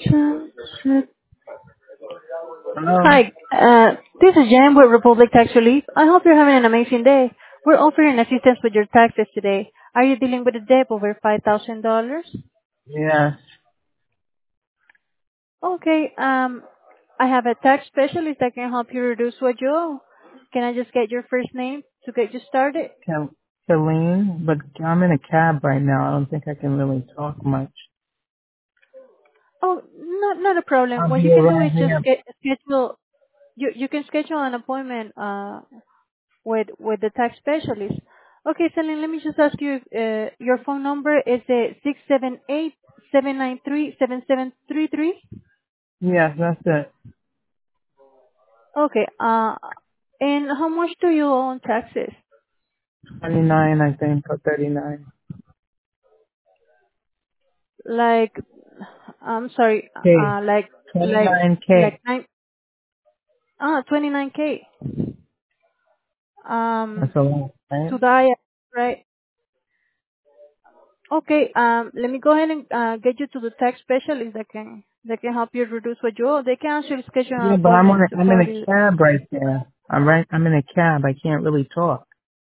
Hello. Hi, this is Jan with Republic Tax Relief. I hope you're having an amazing day. We're offering assistance with your taxes today. Are you dealing with a debt over $5,000? Yes. Okay, I have a tax specialist that can help you reduce what you owe. Can I just get your first name to get you started? Celine, but I'm in a cab right now. I don't think I can really talk much. Oh, not a problem. I'll What be you can do is around just here. schedule. You can schedule an appointment with the tax specialist. Okay, Celine, let me just ask you if your phone number is 678-793-7733. Yes, that's it. Okay, and how much do you owe on taxes? 29, I think, or 39. Like, I'm sorry, K. like 29K. 29K. That's a lot, right? To die, right? Okay, let me go ahead and get you to the tax specialist that can help you reduce what you owe. They can actually schedule an Yeah, but appointment to I'm in call a you. cab right there. I'm in a cab. I can't really talk.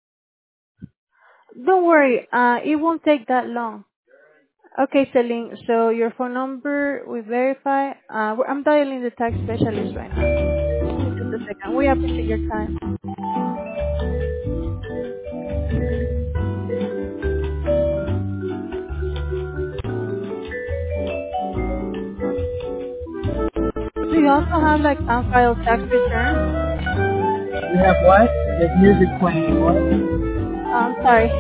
Don't worry, it won't take that long. Okay, Celine, so your phone number, we verify. I'm dialing the tax specialist right now. Give me just a second. We appreciate your time. Do you also have like unfiled tax returns? You have what? There's music playing. What? I'm sorry.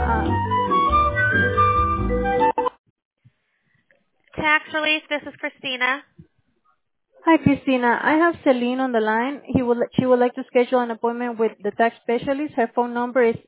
Tax Relief, this is Christina. Hi, Christina. I have Celine on the line. She would like to schedule an appointment with the tax specialist. Her phone number is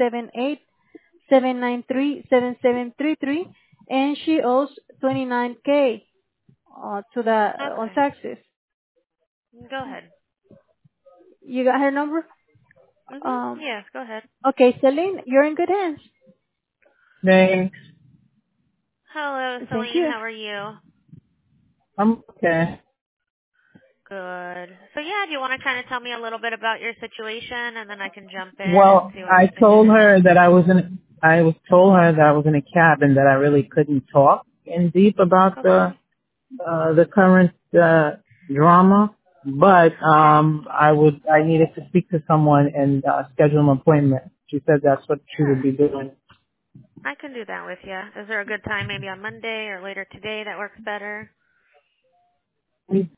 678-793-7733, and she owes 29K on Okay. taxes. Go ahead. You got her number? Yes, go ahead. Okay, Celine, you're in good hands. Thanks. Hello, Thank Celine. you. How are you? I'm okay. Good. So yeah, do you want to kind of tell me a little bit about your situation, and then I can jump in and Well, see what I we can do told to help? her that I was told her that I was in a cab and that I really couldn't talk in deep about Okay. the current drama, but Okay. I needed to speak to someone and schedule an appointment. She said that's what she would Sure. be doing. I can do that with you. Is there a good time maybe on Monday or later today that works better?